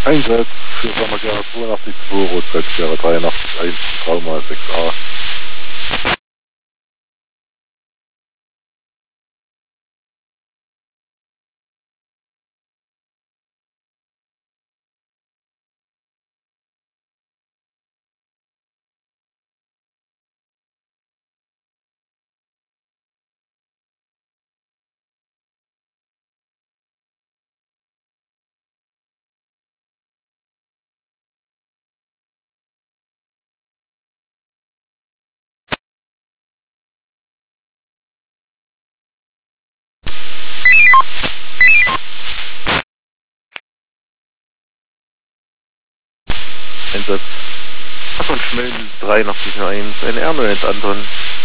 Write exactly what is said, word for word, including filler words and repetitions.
Einsatz für Sammergera zweiundachtzig zwei, Rotfeldgera dreiundachtzig eins, Trauma sechs a. Einsatz. Anton Schmelz dreiundachtzig eins, ein R neun eins Anton.